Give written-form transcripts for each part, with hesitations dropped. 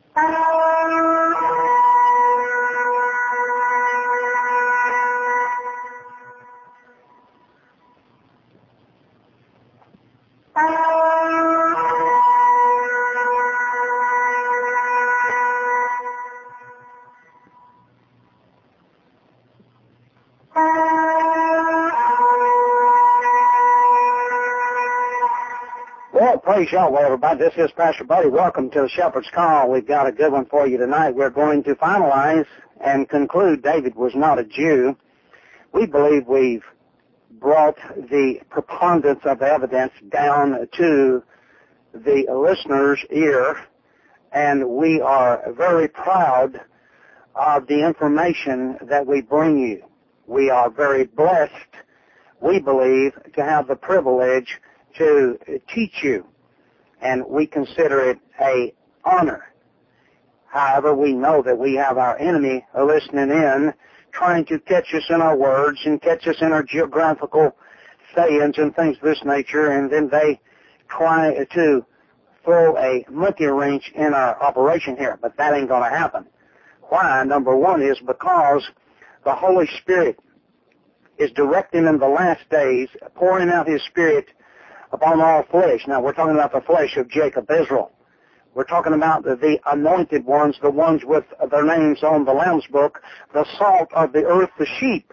Well, praise Yahweh, everybody. This is Pastor Buddy. Welcome to the Shepherd's Call. We've got a good one for you tonight. We're going to finalize and conclude David was not a Jew. We believe we've brought the preponderance of the evidence down to the listener's ear, and we are very proud of the information that we bring you. We are very blessed, we believe, to have the privilege to teach you, and we consider it an honor. However, we know that we have our enemy listening in, trying to catch us in our words and catch us in our geographical sayings and things of this nature, and then they try to throw a monkey wrench in our operation here, but that ain't going to happen. Why? Number one is because the Holy Spirit is directing in the last days, pouring out His Spirit upon all flesh. Now, we're talking about the flesh of Jacob, Israel. We're talking about the anointed ones, the ones with their names on the Lamb's Book, the salt of the earth, the sheep,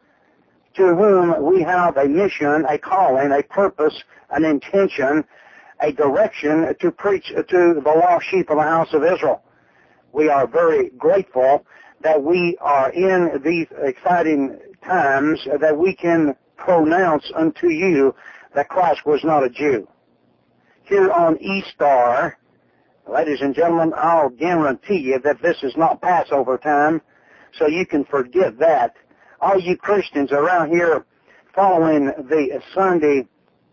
to whom we have a mission, a calling, a purpose, an intention, a direction to preach to the lost sheep of the house of Israel. We are very grateful that we are in these exciting times that we can pronounce unto you that Christ was not a Jew. Here on Easter, ladies and gentlemen, I'll guarantee you that this is not Passover time, so you can forget that. All you Christians around here following the Sunday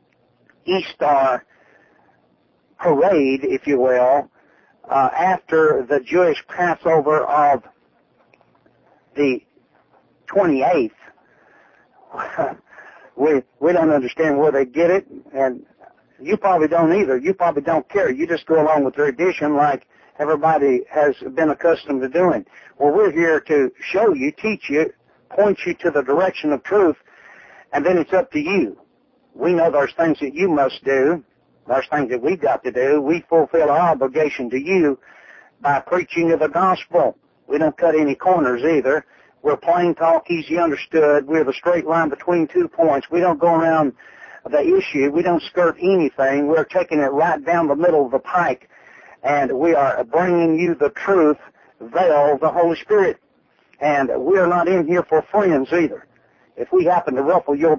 Easter parade, if you will, after the Jewish Passover of the 28th, we don't understand where they get it, and you probably don't either. You probably don't care. You just go along with tradition like everybody has been accustomed to doing. Well, we're here to show you, teach you, point you to the direction of truth, and then it's up to you. We know there's things that you must do. There's things that we've got to do. We fulfill our obligation to you by preaching of the gospel. We don't cut any corners either. We're plain talk, easy understood. We're the straight line between 2 points. We don't go around the issue. We don't skirt anything. We're taking it right down the middle of the pike, and we are bringing you the truth, veil, the Holy Spirit. And we're not in here for friends either. If we happen to ruffle your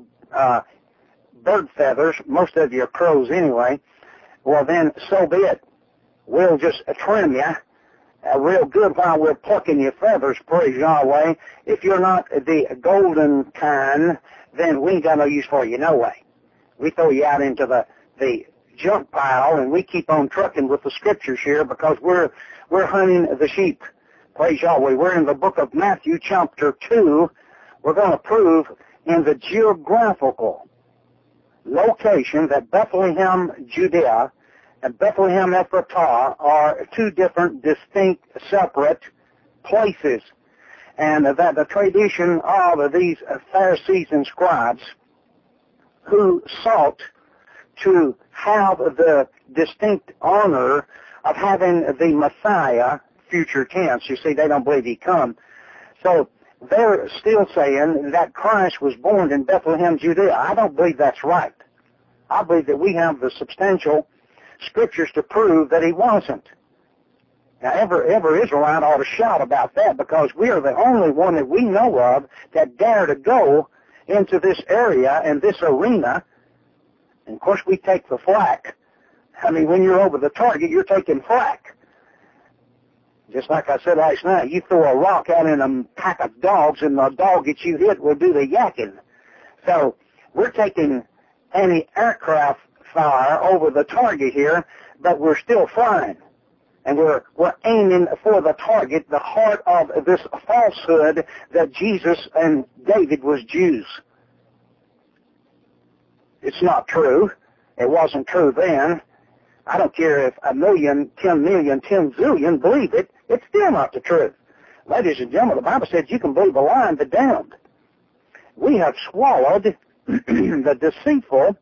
bird feathers, most of you are crows anyway, well then, so be it. We'll just trim you real good while we're plucking your feathers, praise Yahweh. If you're not the golden kind, then we ain't got no use for you, no way. We throw you out into the junk pile, and we keep on trucking with the scriptures here because we're hunting the sheep. Praise Yahweh. We're in the book of Matthew, chapter 2. We're going to prove in the geographical location that Bethlehem, Judea, and Bethlehem Ephratah are two different, distinct, separate places, and that the tradition of these Pharisees and scribes who sought to have the distinct honor of having the Messiah, future tense. You see, they don't believe he come. So they're still saying that Christ was born in Bethlehem, Judea. I don't believe that's right. I believe that we have the substantial scriptures to prove that he wasn't. Now, every Israelite ought to shout about that because we are the only one that we know of that dare to go into this area and this arena. And, of course, we take the flack. I mean, when you're over the target, you're taking flack. Just like I said last night, you throw a rock out in a pack of dogs and the dog that you hit will do the yakking. So we're taking anti-aircraft fire over the target here, but we're still flying. And we're aiming for the target, the heart of this falsehood that Jesus and David was Jews. It's not true. It wasn't true then. I don't care if 1 million, 10 million, 10 zillion believe it, it's still not the truth. Ladies and gentlemen, the Bible says you can believe a lie and be damned. We have swallowed the deceitful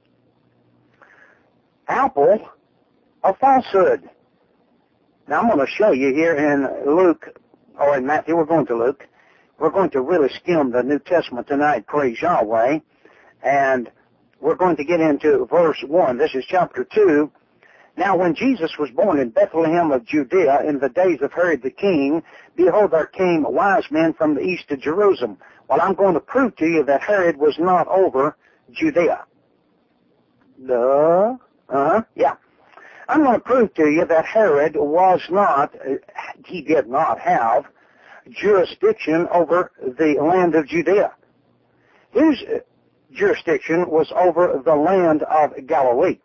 apple of falsehood. Now, I'm going to show you here in Luke, or in Matthew, we're going to Luke. We're going to really skim the New Testament tonight, praise Yahweh. And we're going to get into verse 1. This is chapter 2. Now, when Jesus was born in Bethlehem of Judea in the days of Herod the king, behold, there came wise men from the east to Jerusalem. Well, I'm going to prove to you that Herod was not over Judea. Yeah. I'm going to prove to you that Herod was not, he did not have jurisdiction over the land of Judea. His jurisdiction was over the land of Galilee.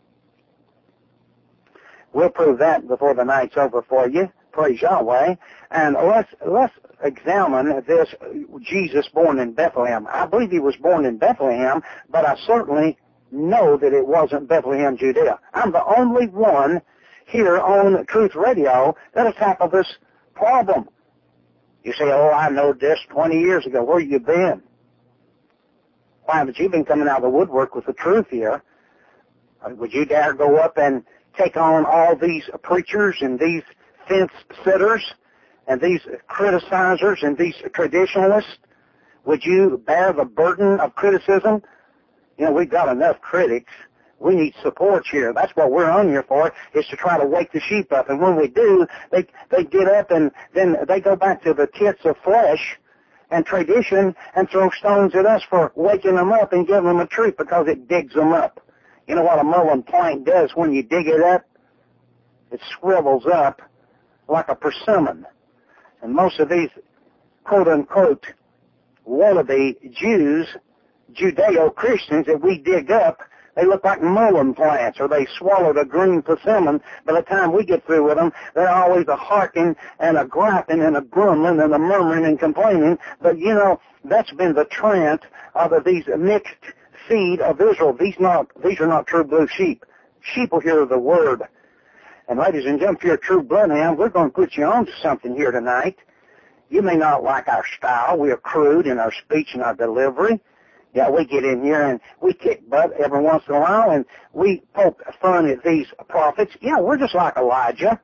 We'll prove that before the night's over for you. Praise Yahweh. And let's examine this Jesus born in Bethlehem. I believe he was born in Bethlehem, but I certainly know that it wasn't Bethlehem, Judea. I'm the only one here on Truth Radio that has tackled this problem. You say, oh, I know this 20 years ago. Where you been? Why, but you've been coming out of the woodwork with the truth here. Would you dare go up and take on all these preachers and these fence sitters and these criticizers and these traditionalists? Would you bear the burden of criticism? You know, we've got enough critics. We need support here. That's what we're on here for, is to try to wake the sheep up. And when we do, they get up and then they go back to the tits of flesh and tradition and throw stones at us for waking them up and giving them a truth because it digs them up. You know what a mullein plank does when you dig it up? It swivels up like a persimmon. And most of these quote-unquote wannabe Jews, Judeo-Christians that we dig up, they look like mullein plants, or they swallowed a green persimmon. By the time we get through with them, they're always a harking and a griping and a grumbling and a murmuring and complaining. But, you know, that's been the trend of these mixed seed of Israel. These are not true blue sheep. Sheep will hear the word. And ladies and gentlemen, if you're a true bloodhound, we're going to put you on to something here tonight. You may not like our style. We are crude in our speech and our delivery. Yeah, we get in here and we kick butt every once in a while, and we poke fun at these prophets. Yeah, we're just like Elijah.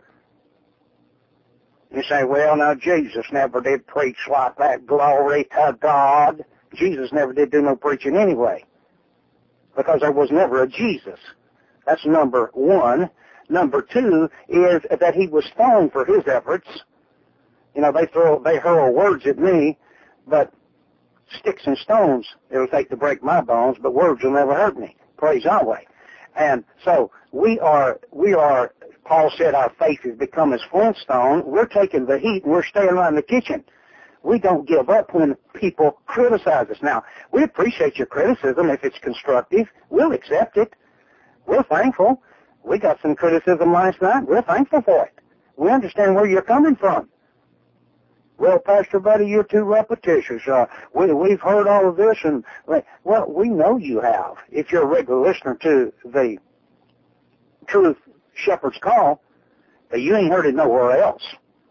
You say, well, now, Jesus never did preach like that. Glory to God. Jesus never did do no preaching anyway, because there was never a Jesus. That's number one. Number two is that he was stoned for his efforts. You know, they hurl words at me, but sticks and stones it'll take to break my bones, but words will never hurt me. Praise Yahweh. And so we are, Paul said, our faith has become as flintstone. We're taking the heat and we're staying right in the kitchen. We don't give up when people criticize us. Now, we appreciate your criticism if it's constructive. We'll accept it. We're thankful. We got some criticism last night. We're thankful for it. We understand where you're coming from. Well, Pastor Buddy, you're too repetitious. We've heard all of this, and, well, we know you have. If you're a regular listener to the Truth Shepherd's Call, but you ain't heard it nowhere else.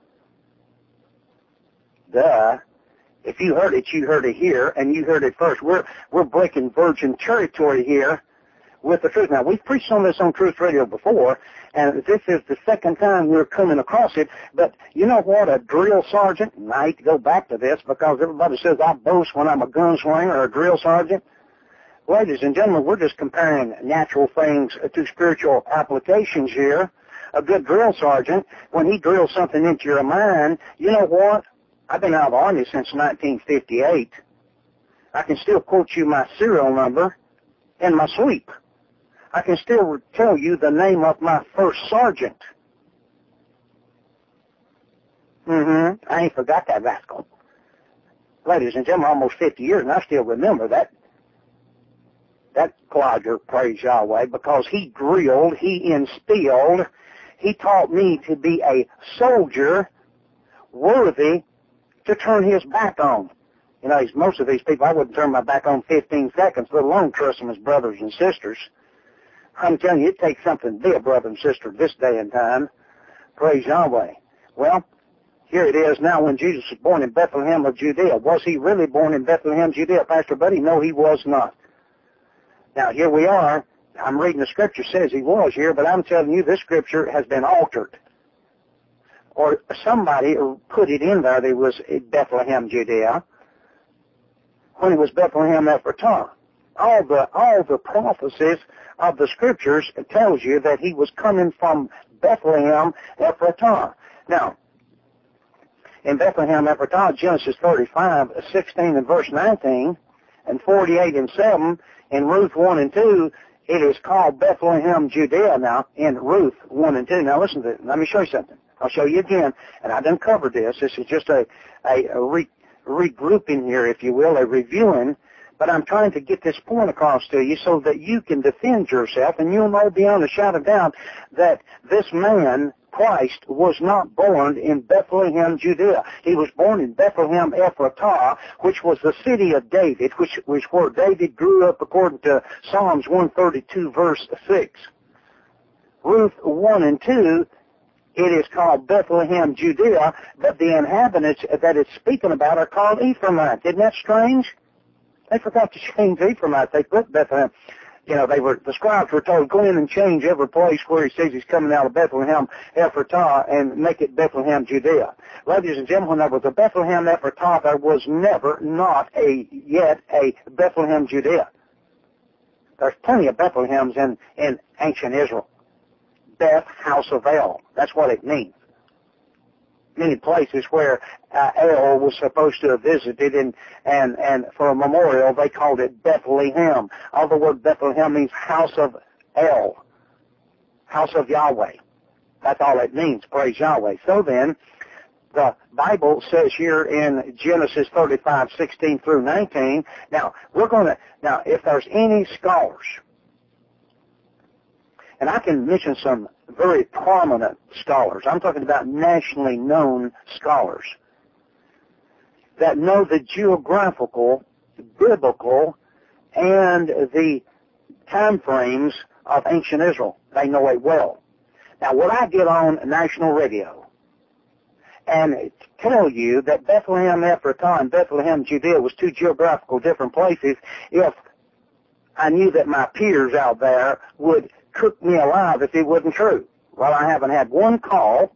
Duh. If you heard it, you heard it here, and you heard it first. We're breaking virgin territory here with the truth. Now, we've preached on this on Truth Radio before, and this is the second time we're coming across it. But you know what? A drill sergeant, and I hate to go back to this because everybody says I boast when I'm a gunslinger or a drill sergeant. Ladies and gentlemen, we're just comparing natural things to spiritual applications here. A good drill sergeant, when he drills something into your mind, you know what? I've been out of the Army since 1958. I can still quote you my serial number in my sleep. I can still tell you the name of my first sergeant. I ain't forgot that rascal. Ladies and gentlemen, almost 50 years, and I still remember that clodger, praise Yahweh, because he drilled, he instilled, he taught me to be a soldier worthy to turn his back on. You know, most of these people, I wouldn't turn my back on 15 seconds, let alone trust them as brothers and sisters. I'm telling you, it takes something to be a brother and sister this day and time. Praise Yahweh. Well, here it is now when Jesus was born in Bethlehem of Judea. Was he really born in Bethlehem, Judea, Pastor Buddy? No, he was not. Now, here we are. I'm reading the scripture says he was here, but I'm telling you this scripture has been altered. Or somebody put it in there that it was Bethlehem, Judea, when it was Bethlehem Ephratah. All the prophecies of the scriptures tells you that he was coming from Bethlehem Ephratah. Now, in Bethlehem Ephratah, Genesis 35, 16 and verse 19, and 48 and 7, in Ruth 1 and 2, it is called Bethlehem, Judea now, in Ruth 1 and 2. Now listen to this. Let me show you something. I'll show you again, and I done covered this. This is just a regrouping here, if you will, a reviewing, but I'm trying to get this point across to you so that you can defend yourself, and you'll know beyond a shadow of doubt that this man, Christ, was not born in Bethlehem, Judea. He was born in Bethlehem Ephratah, which was the city of David, which was where David grew up according to Psalms 132, verse 6. Ruth 1 and 2, it is called Bethlehem, Judea, but the inhabitants that it's speaking about are called Ephraimites. Isn't that strange? They forgot to change Ephraimites. They put Bethlehem. You know, the scribes were told, go in and change every place where he says he's coming out of Bethlehem Ephratah and make it Bethlehem, Judea. Ladies and gentlemen, when there was a Bethlehem Ephratah, there was never not yet a Bethlehem, Judea. There's plenty of Bethlehems in ancient Israel. Beth, house of El. That's what it means. Many places where El was supposed to have visited, and for a memorial they called it Bethlehem. All the word Bethlehem means house of El, house of Yahweh. That's all it means, praise Yahweh. So then, the Bible says here in Genesis 35, 16 through 19, now if there's any scholars, and I can mention some very prominent scholars. I'm talking about nationally known scholars that know the geographical, biblical, and the time frames of ancient Israel. They know it well. Now, would I get on national radio and tell you that Bethlehem Ephratah and Bethlehem Judea was two geographical different places if I knew that my peers out there would cook me alive if it wasn't true? Well, I haven't had one call.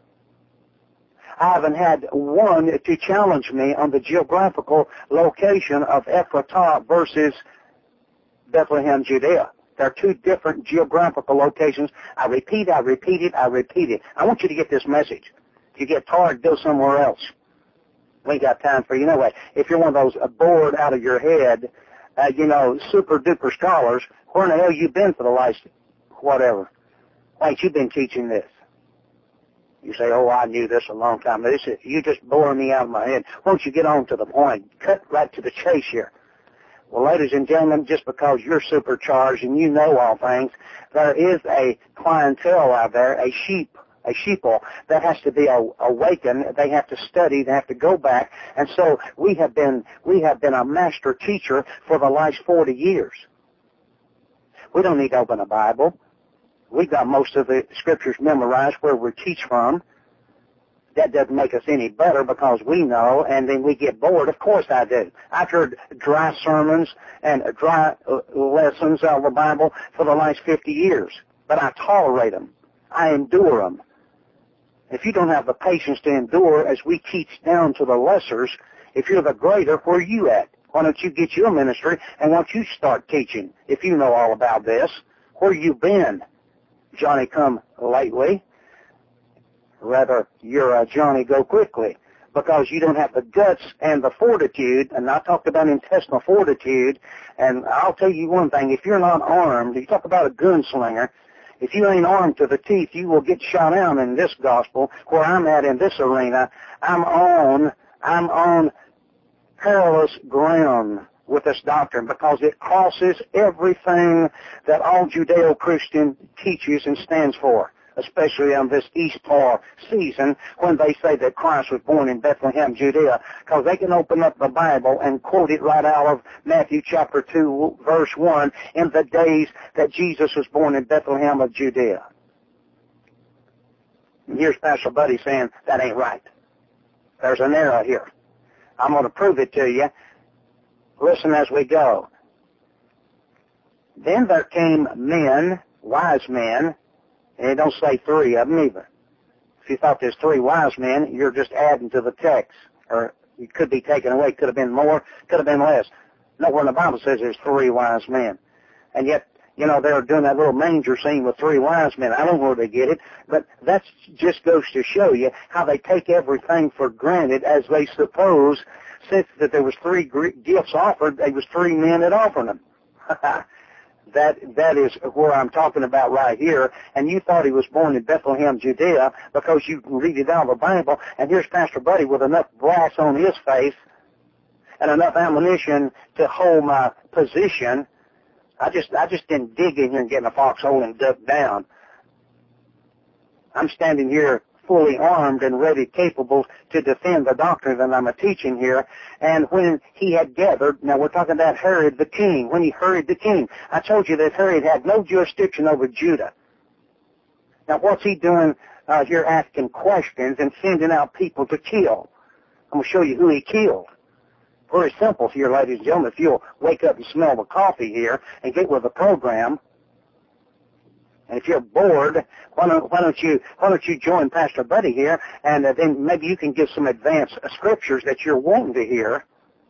I haven't had one to challenge me on the geographical location of Ephratah versus Bethlehem, Judea. They're two different geographical locations. I repeat it. I want you to get this message. If you get tired, go somewhere else. We ain't got time for you. No way. If you're one of those bored out of your head, super duper scholars, where in the hell you been for the last whatever? Why ain't you been teaching this? You say, oh, I knew this a long time. You just boring me out of my head. Why don't you get on to the point? Cut right to the chase here. Well, ladies and gentlemen, just because you're supercharged and you know all things, there is a clientele out there, a sheeple that has to be awakened. They have to study. They have to go back. And so we have been a master teacher for the last 40 years. We don't need to open a Bible. We've got most of the scriptures memorized where we teach from. That doesn't make us any better because we know, and then we get bored. Of course I do. I've heard dry sermons and dry lessons out of the Bible for the last 50 years, but I tolerate them. I endure them. If you don't have the patience to endure as we teach down to the lessers, if you're the greater, where are you at? Why don't you get your ministry and why don't you start teaching if you know all about this? Where you been, Johnny come lately? Rather, you're a Johnny go quickly because you don't have the guts and the fortitude, and I talked about intestinal fortitude, and I'll tell you one thing, if you're not armed, you talk about a gunslinger, if you ain't armed to the teeth, you will get shot down in this gospel. Where I'm at in this arena, I'm on perilous ground with this doctrine because it crosses everything that all Judeo-Christian teaches and stands for. especially on this Easter season, when they say that Christ was born in Bethlehem, Judea, because they can open up the Bible and quote it right out of Matthew chapter 2, verse 1, in the days that Jesus was born in Bethlehem of Judea. And here's Pastor Buddy saying that ain't right. There's an error here. I'm going to prove it to you. Listen as we go. Then there came men, wise men, and it don't say three of them either. If you thought there's three wise men, you're just adding to the text. Or it could be taken away. Could have been more, could have been less. Nowhere in the Bible says there's three wise men. And yet, you know, they're doing that little manger scene with three wise men. I don't know where they get it, but that just goes to show you how they take everything for granted as they suppose, since that there was three gifts offered, there was three men that offered them. That is where I'm talking about right here. And you thought he was born in Bethlehem, Judea, because you can read it out of the Bible. And here's Pastor Buddy with enough brass on his face and enough ammunition to hold my position. I just didn't dig in here and get in a foxhole and duck down. I'm standing here fully armed and ready, capable to defend the doctrine that I'm teaching here. And when he had gathered, now we're talking about Herod the king, when he hurried the king, I told you that Herod had no jurisdiction over Judah. Now what's he doing here, asking questions and sending out people to kill? I'm going to show you who he killed. Very simple here, ladies and gentlemen. If you'll wake up and smell the coffee here and get with the program, and if you're bored, why don't you join Pastor Buddy here, and then maybe you can give some advanced scriptures that you're wanting to hear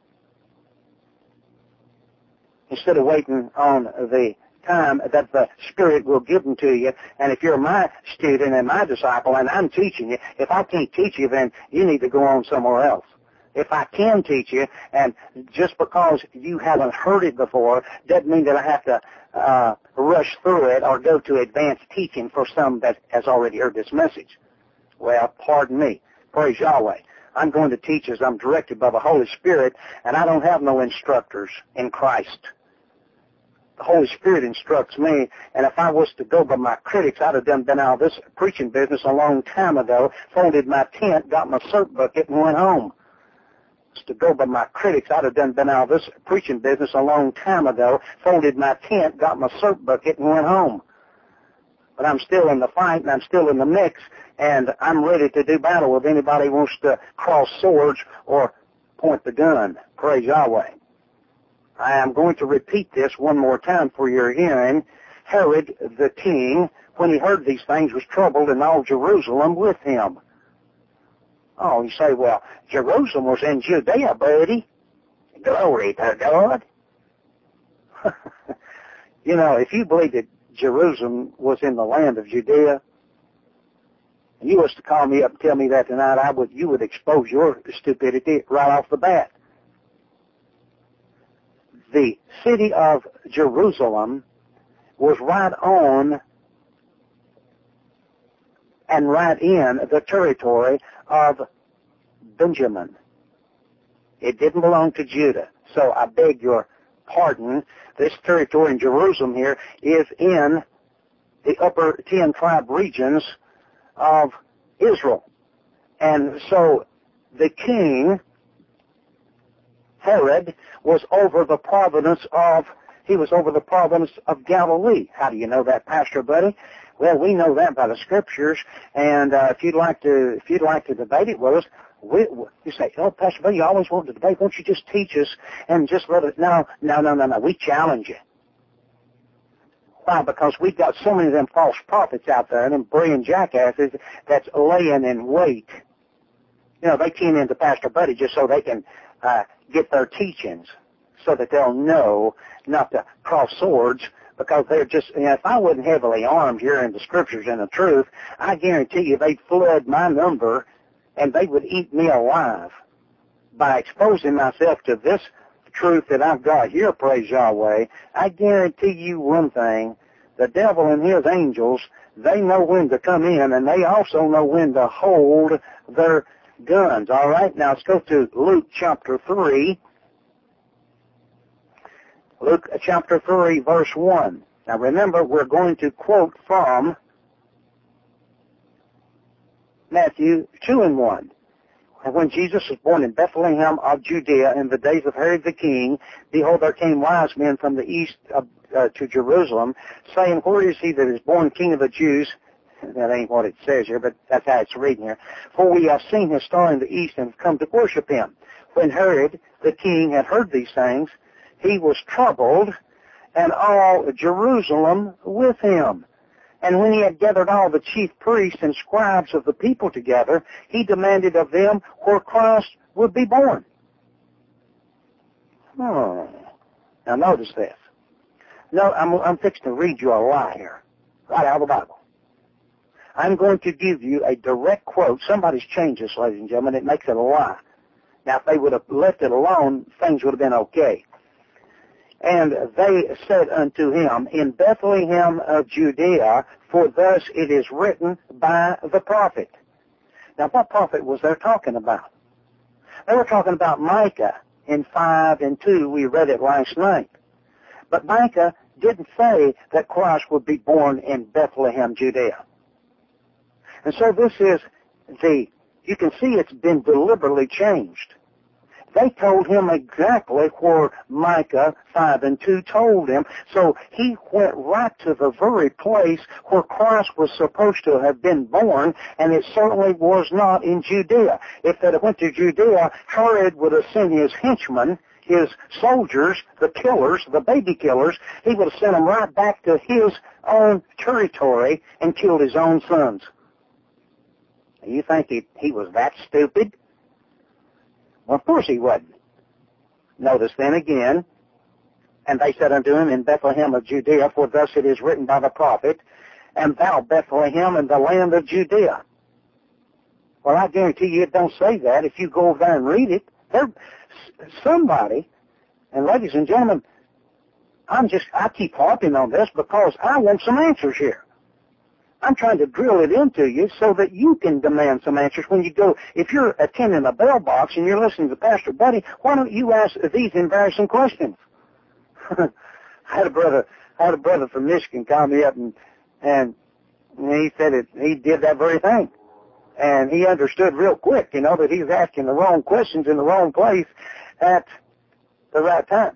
instead of waiting on the time that the Spirit will give them to you. And if you're my student and my disciple and I'm teaching you, if I can't teach you, then you need to go on somewhere else. If I can teach you, and just because you haven't heard it before doesn't mean that I have to rush through it or go to advanced teaching for some that has already heard this message. Well, pardon me. Praise Yahweh. I'm going to teach as I'm directed by the Holy Spirit, and I don't have no instructors in Christ. The Holy Spirit instructs me, and if I was to go by my critics, I'd have been out of this preaching business a long time ago, folded my tent, got my soap bucket, and went home. To go by my critics, I'd have been out of this preaching business a long time ago, folded my tent, got my soap bucket, and went home. But I'm still in the fight, and I'm still in the mix, and I'm ready to do battle with anybody who wants to cross swords or point the gun. Praise Yahweh. I am going to repeat this one more time for your hearing. Herod the king, when he heard these things, was troubled, and all Jerusalem with him. Oh, you say, well, Jerusalem was in Judea, buddy. Glory to God. You know, if you believe that Jerusalem was in the land of Judea, and you was to call me up and tell me that tonight, you would expose your stupidity right off the bat. The city of Jerusalem was right on and right in the territory of Benjamin. It didn't belong to Judah. So I beg your pardon. This territory in Jerusalem here is in the upper 10 tribe regions of Israel. And so the king, Herod, was over the province of Galilee. How do you know that, Pastor Buddy? Well, we know that by the scriptures, and if you'd like to debate it with us, you say, "Oh, Pastor Buddy, you always want to debate. Won't you just teach us and just let us?" No. We challenge you. Why? Because we've got so many of them false prophets out there and them braying jackasses that's laying in wait. You know, they tune into Pastor Buddy just so they can get their teachings, so that they'll know not to cross swords. Because they're just, if I wasn't heavily armed here in the scriptures and the truth, I guarantee you they'd flood my number and they would eat me alive. By exposing myself to this truth that I've got here, praise Yahweh, I guarantee you one thing, the devil and his angels, they know when to come in, and they also know when to hold their guns. All right, now let's go to Luke chapter 3. Luke chapter 3, verse 1. Now remember, we're going to quote from Matthew 2:1. And when Jesus was born in Bethlehem of Judea in the days of Herod the king, behold, there came wise men from the east to Jerusalem, saying, where is he that is born King of the Jews? That ain't what it says here, but that's how it's reading here. For we have seen his star in the east and have come to worship him. When Herod the king had heard these things, he was troubled, and all Jerusalem with him. And when he had gathered all the chief priests and scribes of the people together, he demanded of them where Christ would be born. Now notice this. No, I'm fixing to read you a lie here, right out of the Bible. I'm going to give you a direct quote. Somebody's changed this, ladies and gentlemen. It makes it a lie. Now, if they would have left it alone, things would have been okay. And they said unto him, in Bethlehem of Judea, for thus it is written by the prophet. Now, what prophet was they talking about? They were talking about Micah in 5:2. We read it last night. But Micah didn't say that Christ would be born in Bethlehem, Judea. And so this is you can see it's been deliberately changed. They told him exactly where Micah 5:2 told him. So he went right to the very place where Christ was supposed to have been born, and it certainly was not in Judea. If they had went to Judea, Herod would have sent his henchmen, his soldiers, the killers, the baby killers. He would have sent them right back to his own territory and killed his own sons. You think he was that stupid? Well, of course he wasn't. Notice then again, and they said unto him, in Bethlehem of Judea, for thus it is written by the prophet, and thou, Bethlehem, in the land of Judea. Well, I guarantee you it don't say that. If you go over there and read it, somebody, and ladies and gentlemen, I keep harping on this because I want some answers here. I'm trying to drill it into you so that you can demand some answers when you go. If you're attending a bell box and you're listening to Pastor Buddy, why don't you ask these embarrassing questions? I had a brother from Michigan call me up and he said he did that very thing. And he understood real quick, that he was asking the wrong questions in the wrong place at the right time.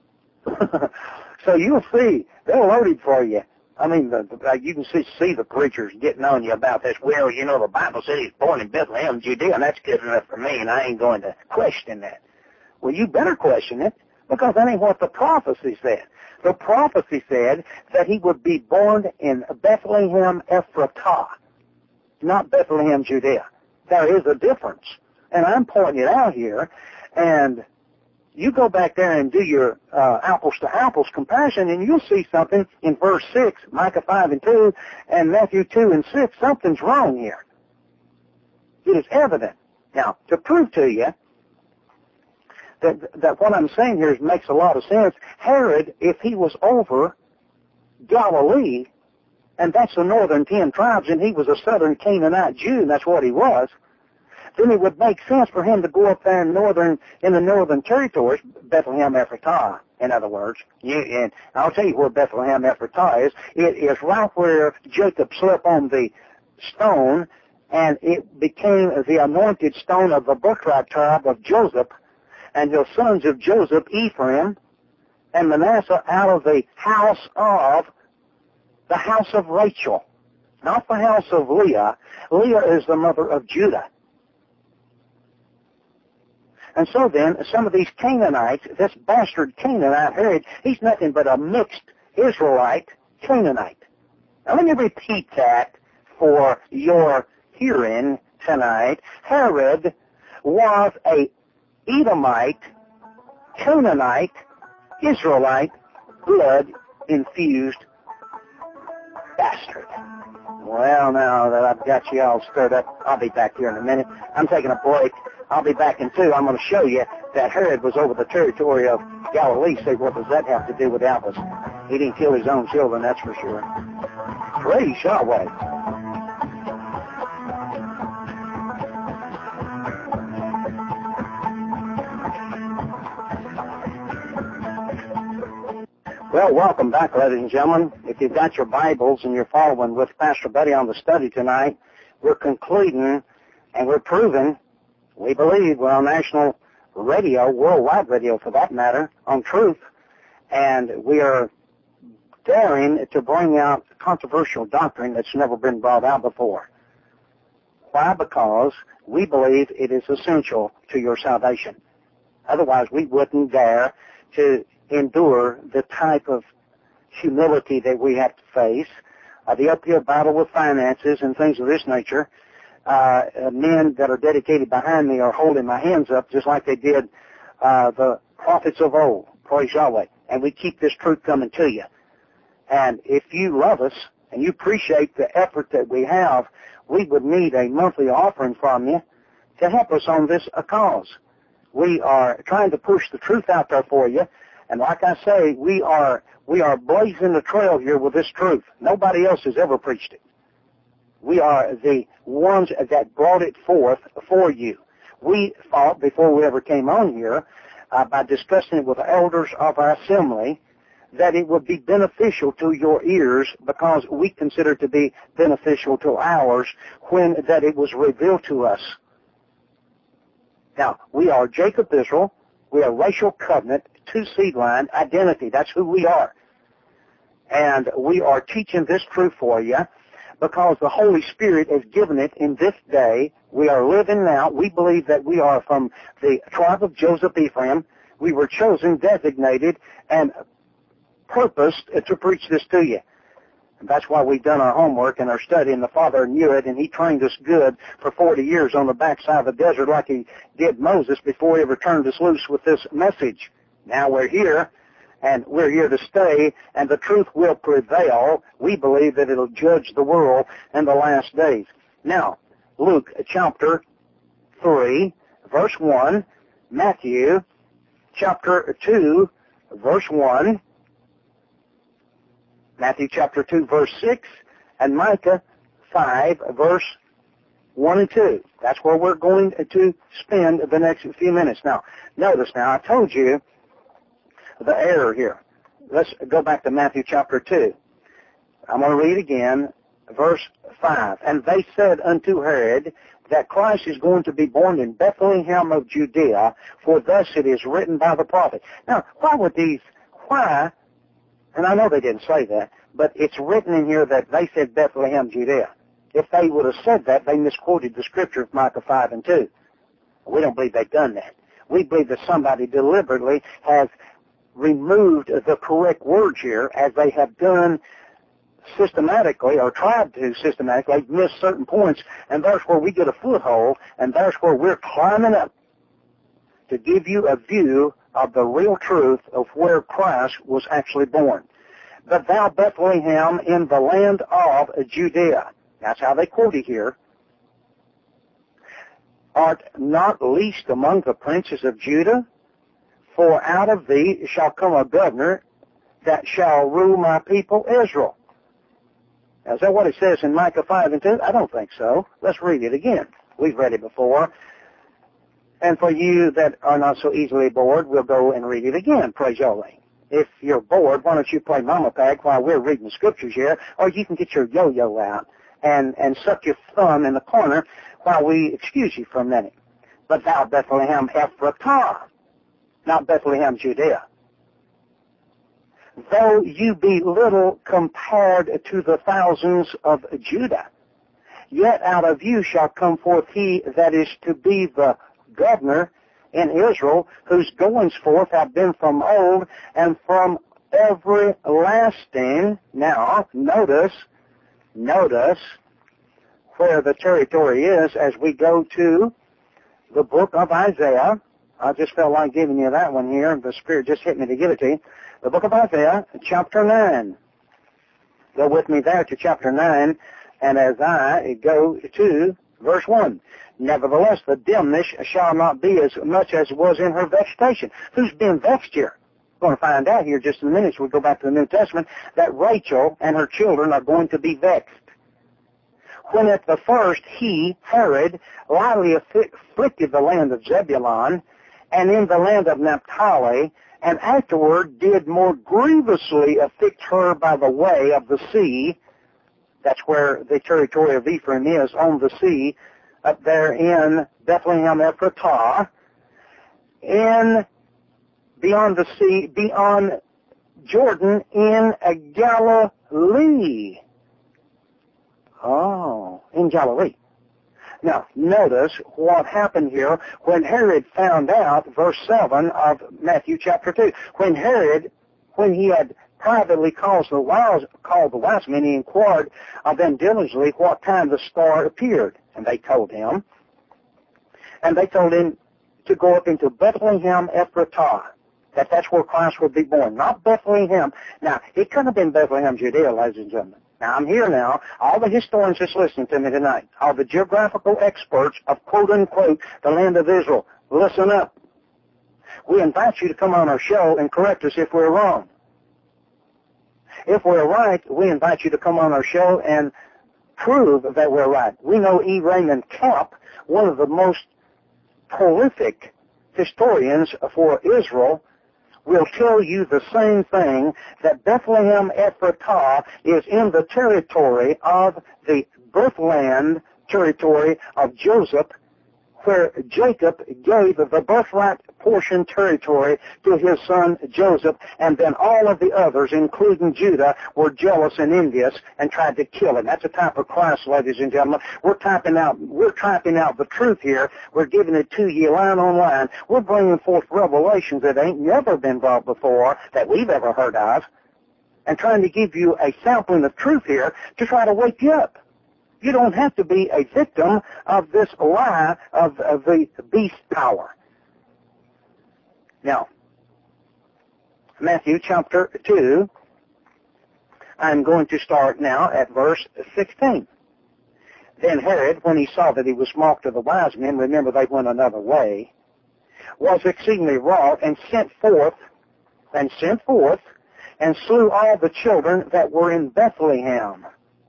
So you'll see, they're loaded for you. I mean, you can see the preachers getting on you about this. Well, the Bible said he's born in Bethlehem, Judea, and that's good enough for me, and I ain't going to question that. Well, you better question it, because that ain't what the prophecy said. The prophecy said that he would be born in Bethlehem Ephratah, not Bethlehem, Judea. There is a difference, and I'm pointing it out here, and you go back there and do your apples-to-apples comparison, and you'll see something in verse 6, Micah 5:2, and Matthew 2:6. Something's wrong here. It is evident. Now, to prove to you that what I'm saying here makes a lot of sense, Herod, if he was over Galilee, and that's the northern 10 tribes, and he was a southern Canaanite Jew, and that's what he was, then it would make sense for him to go up there in the northern territories, Bethlehem Ephratah, in other words. And I'll tell you where Bethlehem Ephratah is. It is right where Jacob slept on the stone, and it became the anointed stone of the birthright tribe of Joseph, and the sons of Joseph, Ephraim and Manasseh, out of the house of Rachel, not the house of Leah. Leah is the mother of Judah. And so then, some of these Canaanites, this bastard Canaanite Herod, he's nothing but a mixed Israelite Canaanite. Now let me repeat that for your hearing tonight. Herod was a Edomite, Canaanite, Israelite, blood-infused bastard. Well, now that I've got you all stirred up, I'll be back here in a minute. I'm taking a break. I'll be back in 2. I'm going to show you that Herod was over the territory of Galilee. Say, what does that have to do with Albus? He didn't kill his own children, that's for sure. Praise Yahweh. Well, welcome back, ladies and gentlemen. If you've got your Bibles and you're following with Pastor Buddy on the study tonight, we're concluding and we're proving, we believe we're on national radio, worldwide radio for that matter, on truth, and we are daring to bring out controversial doctrine that's never been brought out before. Why? Because we believe it is essential to your salvation. Otherwise, we wouldn't dare to endure the type of humility that we have to face, the uphill battle with finances and things of this nature. Men that are dedicated behind me are holding my hands up just like they did the prophets of old. Praise Yahweh. And we keep this truth coming to you. And if you love us and you appreciate the effort that we have, we would need a monthly offering from you to help us on this cause. We are trying to push the truth out there for you. And like I say, we are blazing the trail here with this truth. Nobody else has ever preached it. We are the ones that brought it forth for you. We thought before we ever came on here, by discussing it with the elders of our assembly, that it would be beneficial to your ears because we consider it to be beneficial to ours when that it was revealed to us. Now, we are Jacob Israel. We are racial covenant, two-seed line, identity. That's who we are. And we are teaching this truth for you because the Holy Spirit has given it in this day. We are living now. We believe that we are from the tribe of Joseph Ephraim. We were chosen, designated, and purposed to preach this to you. And that's why we've done our homework and our study, and the Father knew it, and He trained us good for 40 years on the backside of the desert like He did Moses before He ever turned us loose with this message. Now we're here, and we're here to stay, and the truth will prevail. We believe that it'll judge the world in the last days. Now, Luke chapter 3, verse 1, Matthew chapter 2, verse 1, Matthew chapter 2, verse 6, and Micah 5, verse 1 and 2. That's where we're going to spend the next few minutes. Now, notice now, I told you the error here. Let's go back to Matthew chapter 2. I'm going to read again, verse 5. And they said unto Herod that Christ is going to be born in Bethlehem of Judea, for thus it is written by the prophet. Now, why, and I know they didn't say that, but it's written in here that they said Bethlehem, Judea. If they would have said that, they misquoted the scripture of Micah 5 and 2. We don't believe they've done that. We believe that somebody deliberately has removed the correct words here, as they have done systematically, or tried to systematically miss certain points, and there's where we get a foothold, and there's where we're climbing up to give you a view of the real truth of where Christ was actually born. But thou, Bethlehem, in the land of Judea, that's how they quote it here, art not least among the princes of Judah, for out of thee shall come a governor that shall rule my people Israel. Now, is that what it says in Micah 5 and 2? I don't think so. Let's read it again. We've read it before. And for you that are not so easily bored, we'll go and read it again. Praise Yahweh. If you're bored, why don't you play Mama Pag while we're reading the scriptures here, or you can get your yo-yo out and suck your thumb in the corner while we excuse you for a minute. But thou, Bethlehem Ephratah, not Bethlehem, Judea, though you be little compared to the thousands of Judah, yet out of you shall come forth he that is to be the governor in Israel, whose goings forth have been from old and from everlasting. Now, notice where the territory is as we go to the book of Isaiah. I just felt like giving you that one here. The Spirit just hit me to give it to you. The book of Isaiah, chapter 9. Go with me there to chapter 9, and as I go to verse 1. Nevertheless, the dimness shall not be as much as was in her vegetation. Who's been vexed here? We're going to find out here just in a minute as we go back to the New Testament that Rachel and her children are going to be vexed. When at the first he, Herod, lightly afflicted the land of Zebulun, and in the land of Naphtali, and afterward did more grievously afflict her by the way of the sea, That's where the territory of Ephraim is, on the sea, up there in Bethlehem Ephratah, in beyond the sea, beyond Jordan, in Galilee. Oh, in Galilee. Now, notice what happened here when Herod found out, verse 7 of Matthew chapter 2. When he had privately called the wise men, he inquired of them diligently what time the star appeared. And they told him. And they told him to go up into Bethlehem Ephratah, that's where Christ would be born, not Bethlehem. Now, it couldn't have been Bethlehem, Judea, ladies and gentlemen. Now, I'm here now. All the historians just listening to me tonight, all the geographical experts of quote-unquote the land of Israel, listen up. We invite you to come on our show and correct us if we're wrong. If we're right, we invite you to come on our show and prove that we're right. We know E. Raymond Camp, one of the most prolific historians for Israel, will tell you the same thing, that Bethlehem Ephratah is in the territory of the birthland territory of Joseph, where Jacob gave the birthright portion territory to his son Joseph, and then all of the others, including Judah, were jealous and envious and tried to kill him. That's a type of Christ, ladies and gentlemen. We're typing out the truth here. We're giving it to you line on line. We're bringing forth revelations that ain't never been brought before, that we've ever heard of, and trying to give you a sampling of truth here to try to wake you up. You don't have to be a victim of this lie of the beast power. Now, Matthew chapter 2, I'm going to start now at verse 16. Then Herod, when he saw that he was mocked of the wise men, remember they went another way, was exceedingly wroth, and sent forth and slew all the children that were in Bethlehem.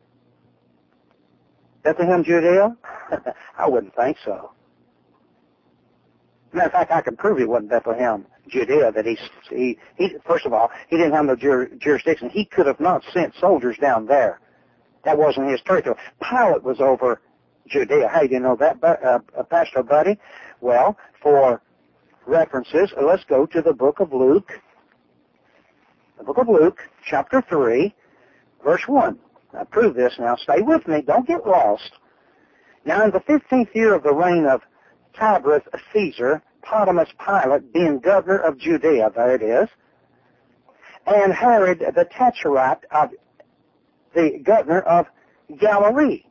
Bethlehem, Judea? I wouldn't think so. Matter of fact, I can prove he wasn't Bethlehem, Judea, that he first of all, he didn't have no jurisdiction. He could have not sent soldiers down there. That wasn't his territory. Pilate was over Judea. Hey, do you know that, Pastor Buddy? Well, for references, let's go to the book of Luke. The book of Luke, chapter 3, verse 1. Now, prove this now. Stay with me. Don't get lost. Now, in the 15th year of the reign of Tiberius Caesar, Pontius Pilate being governor of Judea, there it is, and Herod the Tetrarch, the governor of Galilee.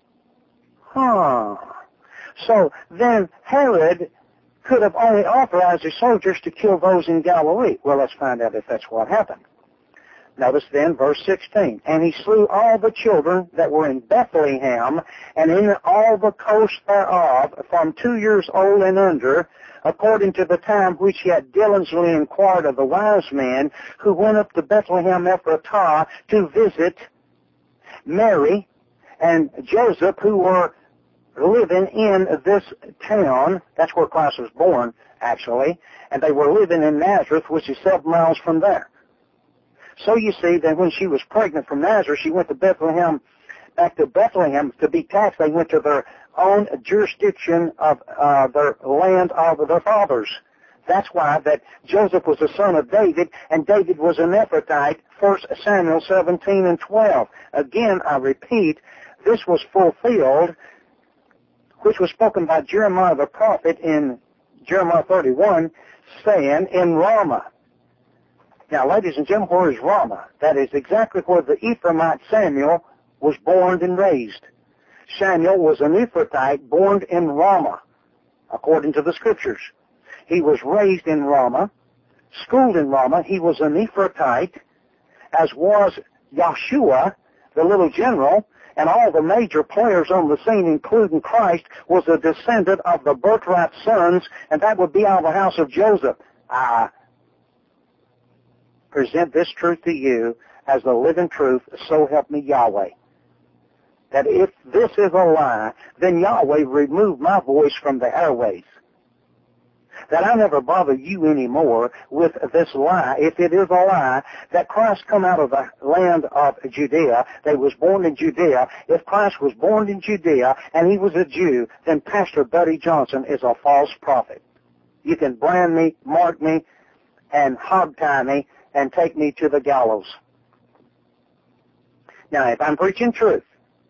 So then Herod could have only authorized his soldiers to kill those in Galilee. Well, let's find out if that's what happened. Notice then, verse 16, and he slew all the children that were in Bethlehem, and in all the coast thereof, from 2 years old and under, according to the time which he had diligently inquired of the wise men, who went up to Bethlehem Ephratah to visit Mary and Joseph, who were living in this town. That's where Christ was born, actually, and they were living in Nazareth, which is 7 miles from there. So you see that when she was pregnant from Nazareth, she went to Bethlehem, back to Bethlehem to be taxed. They went to their own jurisdiction of their land of their fathers. That's why that Joseph was the son of David, and David was an Ephrathite, 1 Samuel 17 and 12. Again, I repeat, this was fulfilled, which was spoken by Jeremiah the prophet in Jeremiah 31, saying, in Ramah. Now, ladies and gentlemen, where is Ramah? That is exactly where the Ephraimite Samuel was born and raised. Samuel was an Ephrathite born in Ramah, according to the Scriptures. He was raised in Ramah, schooled in Ramah. He was an Ephrathite, as was Yeshua, the little general, and all the major players on the scene, including Christ, was a descendant of the birthright sons, and that would be out of the house of Joseph. I present this truth to you as the living truth, so help me Yahweh. That if this is a lie, then Yahweh remove my voice from the airways. that I never bother you anymore with this lie, if it is a lie, that Christ come out of the land of Judea, that he was born in Judea. If Christ was born in Judea and he was a Jew, then Pastor Buddy Johnson is a false prophet. You can brand me, mark me, and hog-tie me, and take me to the gallows. Now, if I'm preaching truth,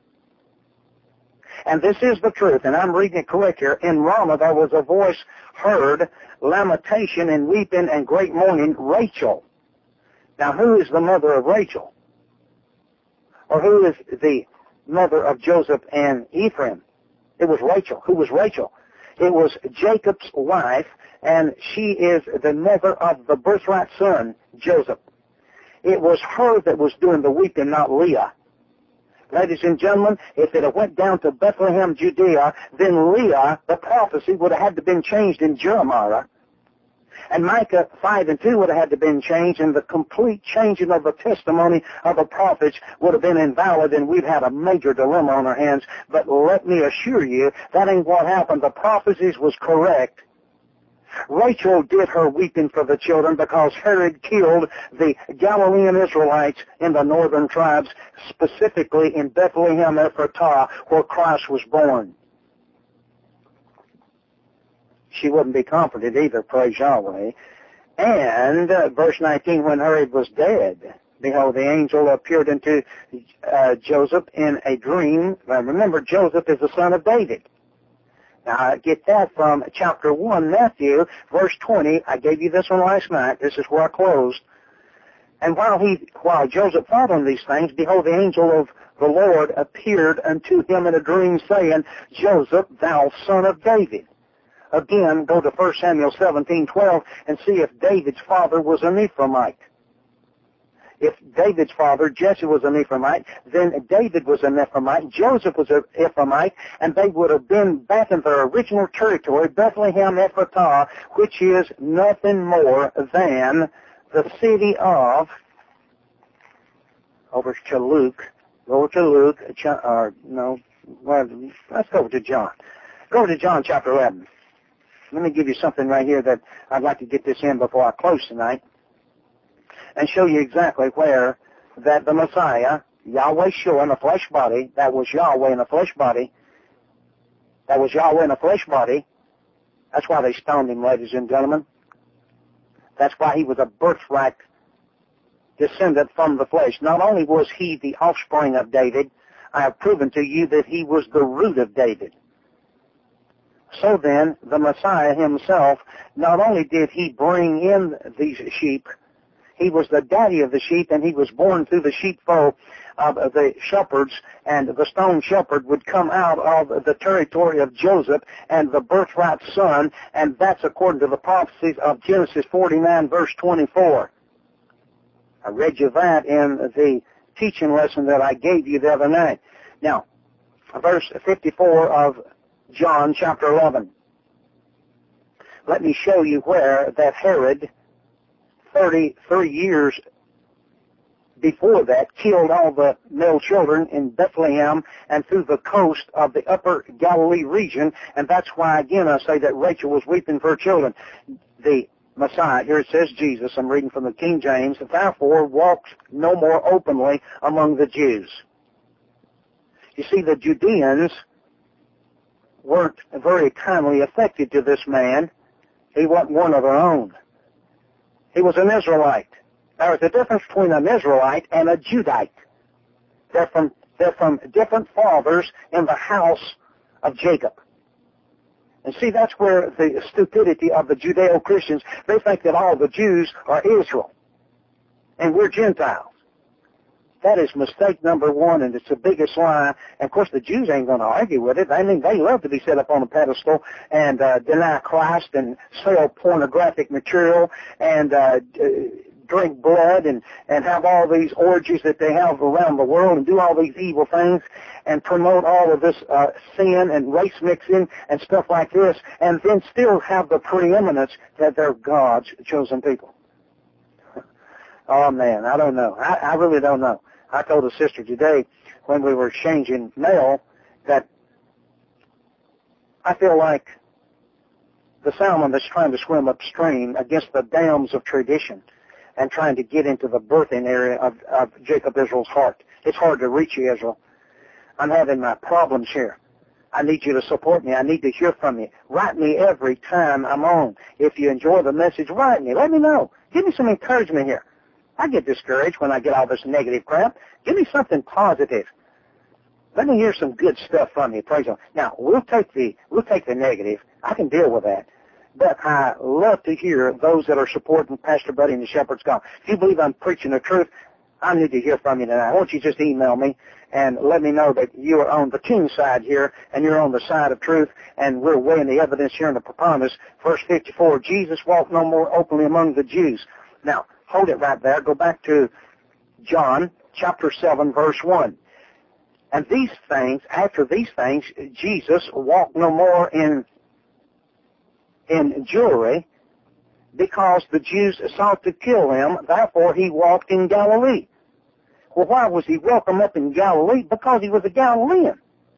and this is the truth, and I'm reading it correct here, in Ramah there was a voice heard, lamentation and weeping and great mourning, Rachel. Now, who is the mother of Rachel? Or who is the mother of Joseph and Ephraim? It was Rachel. Who was Rachel? It was Jacob's wife, and she is the mother of the birthright son, Joseph. It was her that was doing the weeping, not Leah. Ladies and gentlemen, if it had went down to Bethlehem, Judea, then Leah, the prophecy, would have had to been changed in Jeremiah. And Micah 5:2 would have had to been changed, and the complete changing of the testimony of the prophets would have been invalid, and we'd had a major dilemma on our hands. But let me assure you, that ain't what happened. The prophecies was correct. Rachel did her weeping for the children because Herod killed the Galilean Israelites in the northern tribes, specifically in Bethlehem Ephratah, where Christ was born. She wouldn't be comforted either, praise Yahweh. And verse 19, when Herod was dead, behold, the angel appeared unto Joseph in a dream. Now remember, Joseph is the son of David. Now, I get that from chapter 1, Matthew, verse 20. I gave you this one last night. This is where I closed. And while Joseph thought on these things, behold, the angel of the Lord appeared unto him in a dream, saying, Joseph, thou son of David. Again, go to 1 Samuel 17:12 and see if David's father was an Ephraimite. If David's father, Jesse, was an Ephraimite, then David was an Ephraimite, Joseph was an Ephraimite, and they would have been back in their original territory, Bethlehem Ephratah, which is nothing more than the city of, let's go to John. Go to John chapter 11. Let me give you something right here that I'd like to get this in before I close tonight, and show you exactly where that the Messiah, Yahweh Shua in a flesh body, that was Yahweh in a flesh body, that's why they stoned him, ladies and gentlemen. That's why he was a birthright descendant from the flesh. Not only was he the offspring of David, I have proven to you that he was the root of David. So then, the Messiah himself, not only did he bring in these sheep, he was the daddy of the sheep, and he was born through the sheepfold of the shepherds, and the stone shepherd would come out of the territory of Joseph and the birthright son, and that's according to the prophecies of Genesis 49, verse 24. I read you that in the teaching lesson that I gave you the other night. Now, verse 54 of John chapter 11. Let me show you where that Herod, 33 years before that, killed all the male children in Bethlehem and through the coast of the upper Galilee region, and that's why, again, I say that Rachel was weeping for her children. The Messiah, here it says Jesus, I'm reading from the King James, therefore walked no more openly among the Jews. You see, the Judeans weren't very kindly affected to this man. He wasn't one of their own. He was an Israelite. There is a difference between an Israelite and a Judite. They're from different fathers in the house of Jacob. And see, that's where the stupidity of the Judeo-Christians, they think that all the Jews are Israel, and we're Gentiles. That is mistake number one, and it's the biggest lie. And, of course, the Jews ain't going to argue with it. I mean, they love to be set up on a pedestal and deny Christ and sell pornographic material and drink blood and have all these orgies that they have around the world and do all these evil things and promote all of this sin and race mixing and stuff like this, and then still have the preeminence that they're God's chosen people. Oh, man, I don't know. I really don't know. I told a sister today when we were exchanging mail that I feel like the salmon that's trying to swim upstream against the dams of tradition and trying to get into the birthing area of Jacob Israel's heart. It's hard to reach you, Israel. I'm having my problems here. I need you to support me. I need to hear from you. Write me every time I'm on. If you enjoy the message, write me. Let me know. Give me some encouragement here. I get discouraged when I get all this negative crap. Give me something positive. Let me hear some good stuff from you. Praise God. Now, we'll take the negative. I can deal with that. But I love to hear those that are supporting Pastor Buddy and the Shepherd's Call. If you believe I'm preaching the truth, I need to hear from you tonight. Won't you just email me and let me know that you are on the king's side here and you're on the side of truth, and we're weighing the evidence here in the preponderance. Verse 54, Jesus walked no more openly among the Jews. Now, hold it right there. Go back to John chapter 7, verse 1. And these things, after these things, Jesus walked no more in Jewry, because the Jews sought to kill him. Therefore, he walked in Galilee. Well, why was he welcome up in Galilee? Because he was a Galilean.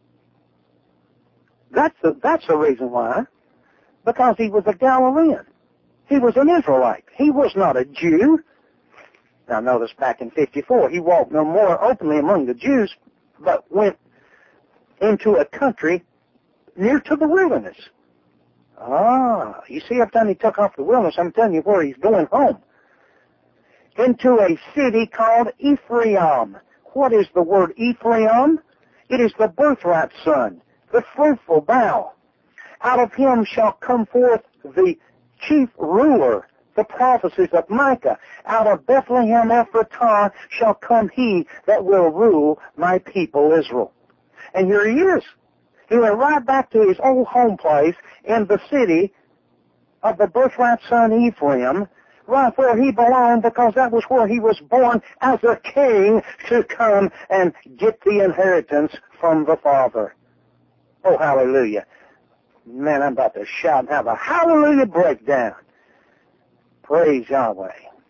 That's the reason why. Because he was a Galilean. He was an Israelite. He was not a Jew. Now, notice back in 54, he walked no more openly among the Jews, but went into a country near to the wilderness. You see, every time he took off the wilderness, I'm telling you where he's going home. Into a city called Ephraim. What is the word Ephraim? It is the birthright son, the fruitful bough. Out of him shall come forth the chief ruler, the prophecies of Micah. Out of Bethlehem Ephratah shall come he that will rule my people Israel. And here he is. He went right back to his old home place in the city of the birthright son Ephraim, right where he belonged, because that was where he was born as a king to come and get the inheritance from the Father. Oh, hallelujah. Man, I'm about to shout and have a hallelujah breakdown. Praise Yahweh.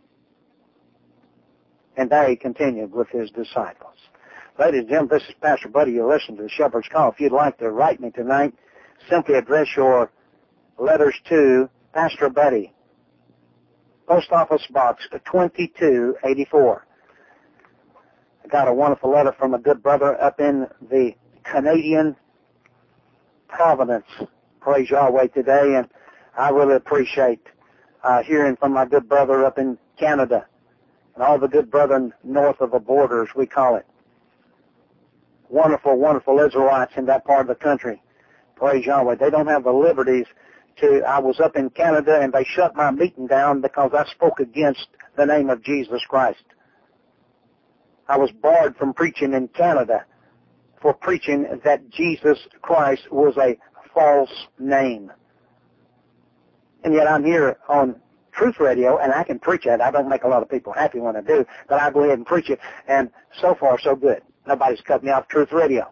And there he continued with his disciples. Ladies and gentlemen, this is Pastor Buddy. You're listening to the Shepherd's Call. If you'd like to write me tonight, simply address your letters to Pastor Buddy, Post Office Box 2284. I got a wonderful letter from a good brother up in the Canadian Providence. Praise Yahweh today, and I really appreciate hearing from my good brother up in Canada and all the good brethren north of the borders, we call it. Wonderful, wonderful Israelites in that part of the country. Praise Yahweh. They don't have the liberties to... I was up in Canada and they shut my meeting down because I spoke against the name of Jesus Christ. I was barred from preaching in Canada for preaching that Jesus Christ was a false name. And yet I'm here on Truth Radio, and I can preach it. I don't make a lot of people happy when I do, but I go ahead and preach it, and so far, so good. Nobody's cut me off Truth Radio.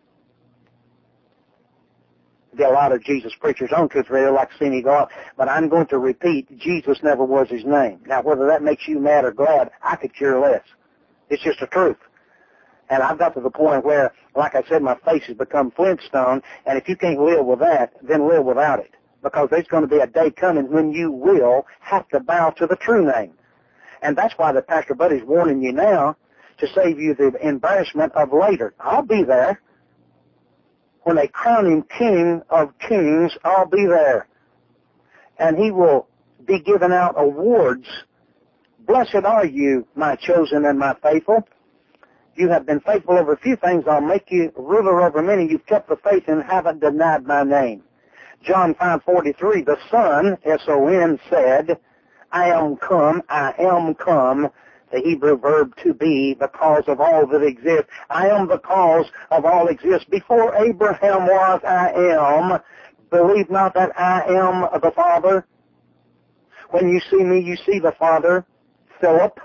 There are a lot of Jesus preachers on Truth Radio, like to see me go off, but I'm going to repeat, Jesus never was his name. Now, whether that makes you mad or glad, I could care less. It's just the truth. And I've got to the point where, like I said, my face has become Flintstone, and if you can't live with that, then live without it. Because there's going to be a day coming when you will have to bow to the true name. And that's why the Pastor Buddy's warning you now to save you the embarrassment of later. I'll be there. When they crown him King of Kings, I'll be there. And he will be giving out awards. Blessed are you, my chosen and my faithful. You have been faithful over a few things. I'll make you ruler over many. You've kept the faith and haven't denied my name. John 5:43, the Son, S-O-N, said, I am come, the Hebrew verb to be, the cause of all that exists. I am the cause of all exists. Before Abraham was, I am. Believe not that I am the Father. When you see me, you see the Father. Philip.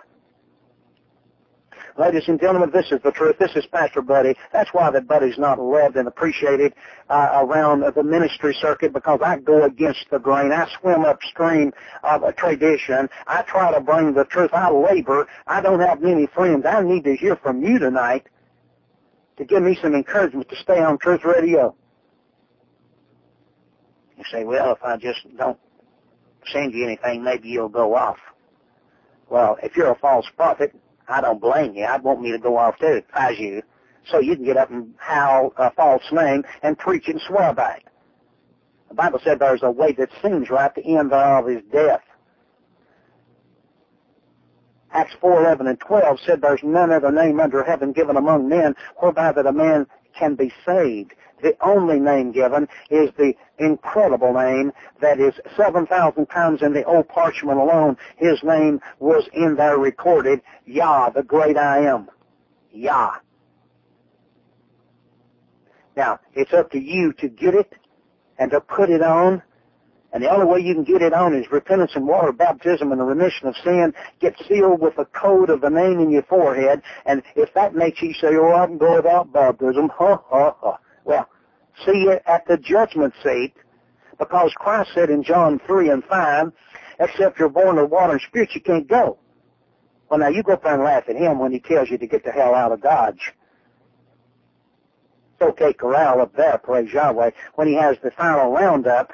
Ladies and gentlemen, this is the truth. This is Pastor Buddy. That's why that Buddy's not loved and appreciated around the ministry circuit, because I go against the grain. I swim upstream of a tradition. I try to bring the truth. I labor. I don't have many friends. I need to hear from you tonight to give me some encouragement to stay on Truth Radio. You say, well, if I just don't send you anything, maybe you'll go off. Well, if you're a false prophet, I don't blame you. I'd want me to go off too, if I was you. So you can get up and howl a false name and preach and swear by it. The Bible said there's a way that seems right, the end thereof is death. Acts 4:11 and 12 said there's none other name under heaven given among men whereby that a man can be saved. The only name given is the incredible name that is 7,000 times in the old parchment alone. His name was in there recorded, Yah, the great I am. Yah. Now, it's up to you to get it and to put it on. And the only way you can get it on is repentance and water baptism and the remission of sin. Get sealed with the code of the name in your forehead. And if that makes you say, oh, I can go without baptism, well, see you at the judgment seat, because Christ said in John 3 and 5, except you're born of water and spirit, you can't go. Well, now you go up there and laugh at him when he tells you to get the hell out of Dodge. It's okay, corral up there, praise Yahweh. When he has the final roundup,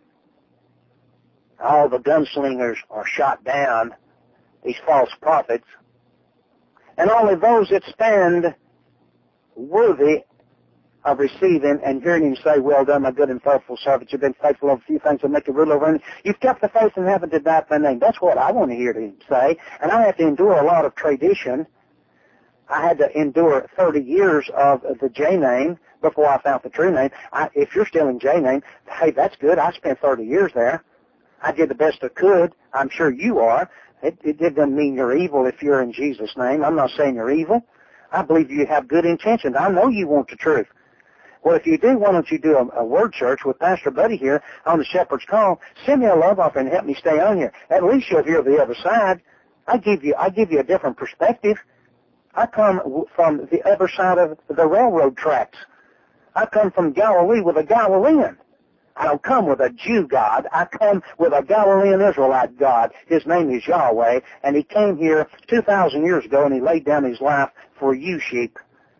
all the gunslingers are shot down, these false prophets, and only those that stand worthy of receiving and hearing him say, well done, my good and faithful servant. You've been faithful over a few things and make a rule over it. You've kept the faith and haven't denied my name. That's what I want to hear him say. And I have to endure a lot of tradition. I had to endure 30 years of the J name before I found the true name. If you're still in J name, hey, that's good. I spent 30 years there. I did the best I could. I'm sure you are. It doesn't mean you're evil if you're in Jesus' name. I'm not saying you're evil. I believe you have good intentions. I know you want the truth. Well, if you do, why don't you do a word search with Pastor Buddy here on the Shepherd's Call? Send me a love offering and help me stay on here. At least you'll hear the other side. I give you a different perspective. I come from the other side of the railroad tracks. I come from Galilee with a Galilean. I don't come with a Jew God. I come with a Galilean Israelite God. His name is Yahweh, and he came here 2,000 years ago, and he laid down his life for you sheep.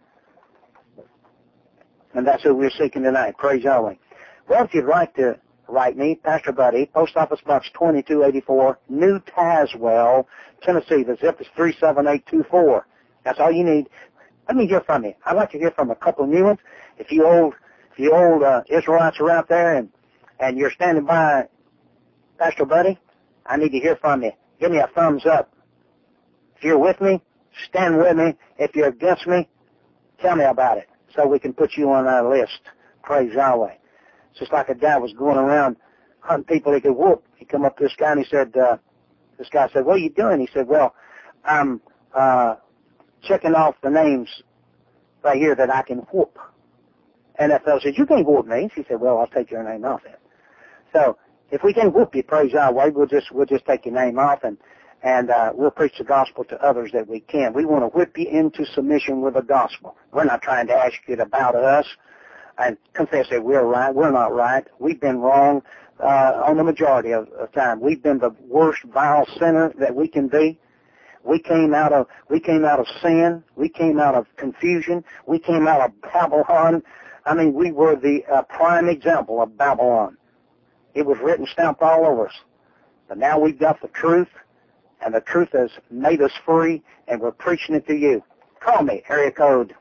And that's who we're seeking tonight. Praise Yahweh. Well, if you'd like to write me, Pastor Buddy, Post Office Box 2284, New Tazewell, Tennessee. The zip is 37824. That's all you need. Let me hear from you. I'd like to hear from a couple of new ones. If you old Israelites are out there and you're standing by Pastor Buddy, I need to hear from you. Give me a thumbs up. If you're with me, stand with me. If you're against me, tell me about it so we can put you on our list. Praise Yahweh. It's just like a guy was going around hunting people he could whoop. He come up to this guy and he said, this guy said, what are you doing? He said, well, I'm checking off the names right here that I can whoop. And that fellow said, you can't whoop me. He said, well, I'll take your name off then. So if we can whoop you, praise Yahweh, we'll just take your name off and we'll preach the gospel to others that we can. We want to whip you into submission with the gospel. We're not trying to ask you to bow to us and confess that we're right. We're not right. We've been wrong on the majority of time. We've been the worst, vile sinner that we can be. We came out of sin. We came out of confusion. We came out of Babylon. I mean, we were the prime example of Babylon. It was written, stamped all over us. But now we've got the truth, and the truth has made us free, and we're preaching it to you. Call me, area code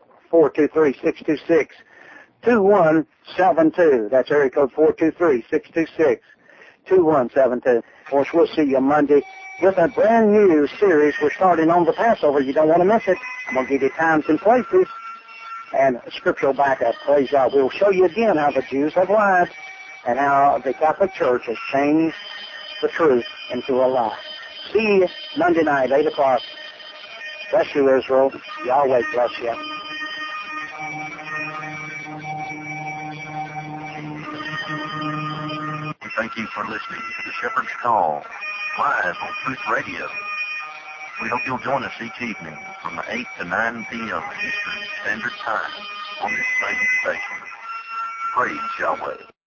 423-626-2172. That's area code 423-626-2172. Of course, we'll see you Monday with a brand new series we're starting on the Passover. You don't want to miss it. I'm going to give you times and places and scriptural backup. Praise God. We'll show you again how the Jews have lied and how the Catholic Church has changed the truth into a lie. See you Monday night, 8 o'clock. Bless you, Israel. Yahweh bless you. We thank you for listening to the Shepherd's Call, live on Truth Radio. We hope you'll join us each evening from 8 to 9 p.m. Eastern Standard Time on this same station. Praise Yahweh.